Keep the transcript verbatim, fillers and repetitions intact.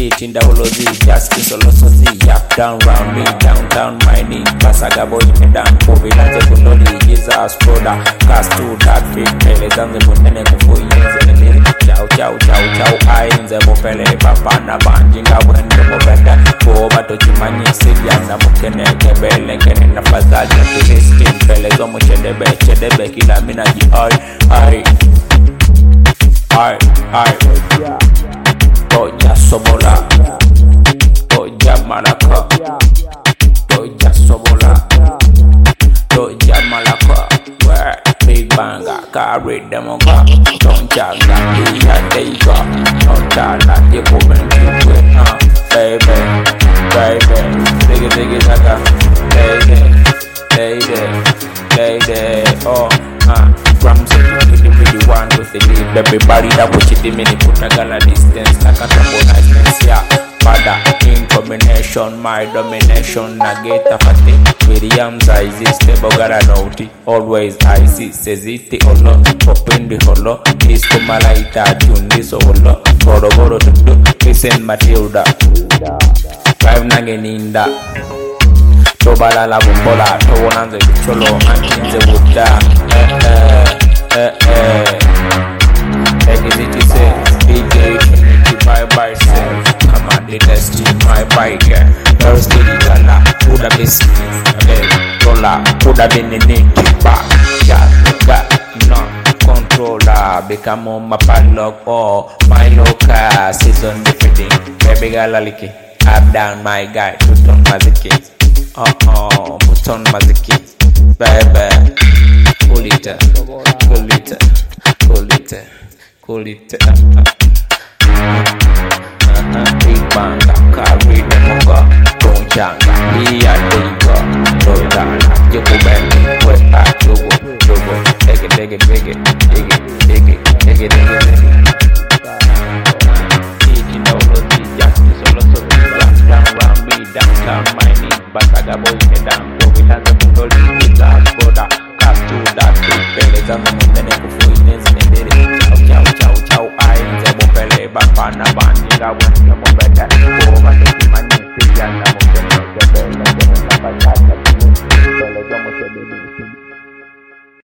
Chinda Holozi, Justice Olosozi, Yap down round me, downtown my knee, Basaga boy me down, Kobe Lanze Kundoli, Jesus Broda, Cast to that fake pele, Zanze Bundene Kufu Yenze Nere, Chow Chow Chow Chow, I Inze Bopele, Papa na Banjinga Wende Mobenda, Koba to Chimani, Sidiana Mukene, Kebele, Kene na Fazali, Kilistin, Pele, Zomo Chedebe, Chedebe, Kila Minaji, Ay, Ay, Ay, Ay, Toja Sobola, Toja Malaka, Toja Sobola, Toja Malaka, where Big Banga, carry them on God, don't jaga, yeah, there you go, don't jaga, you go and keep it, huh, baby, baby, dig it, dig it, zaga, lady, lady, lady, oh, huh, Rams in the one with the lead, everybody that watch it, the minute put a gala distance, like a couple niceness, yeah. Father, in combination, my domination, Nageta Fati, Williams, I exist, Bogara Naughty, always I see, says it, the Holo, open the Holo, is to Malaita, tune this Holo, Goro Goro to do, listen Matilda, five Nageninda, Tobala La Bumbola, Towan the Cholo, and in the Buddha, eh, eh, eh, take it, it is a D J, by by self. The destiny, my bike, Thursday, Gala, would have been okay, Rolla, would have been in it, back, shot, got no controller, become on my padlock, or my local season defeating, baby Galaliki, up down my guy, put on Maziki, uh oh, put on Maziki, baby, cool it, cool it, cool it, cool it, Big Banga, carry the moga, don't changa, here they go, don't dance, you go back, wait back, you go, you go, take it, take it, take it, take it, take it, take it, take it, taking all of the justice, all of the down, round me, downtown, my knee, Basaga boy, me down, go with us, and all the Jesus, brother, cast to that big pele, and the Mundane Kufuines, and the chow, chow, chow, I, the Bopele, Bapana, Banjinga, when you're better, go over the money, see, and I'm going to get the